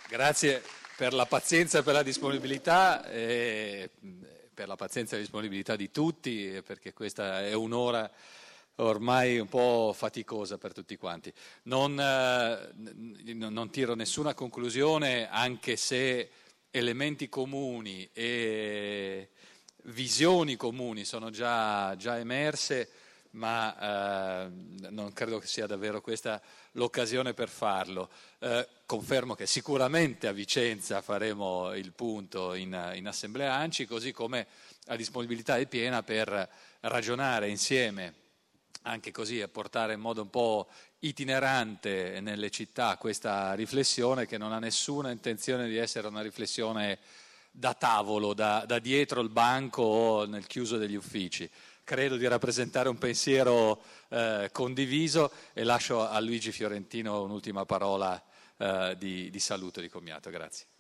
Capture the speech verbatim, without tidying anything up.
Grazie per la pazienza e per la disponibilità, e per la pazienza e la disponibilità di tutti, perché questa è un'ora ormai un po' faticosa per tutti quanti. Non, eh, non tiro nessuna conclusione, anche se elementi comuni e visioni comuni sono già, già emerse, ma eh, non credo che sia davvero questa l'occasione per farlo. Eh, confermo che sicuramente a Vicenza faremo il punto in, in Assemblea ANCI, così come la disponibilità è piena per ragionare insieme, anche così a portare in modo un po' itinerante nelle città questa riflessione, che non ha nessuna intenzione di essere una riflessione da tavolo, da, da dietro il banco o nel chiuso degli uffici. Credo di rappresentare un pensiero eh, condiviso, e lascio a Luigi Fiorentino un'ultima parola eh, di, di saluto e di commiato. Grazie.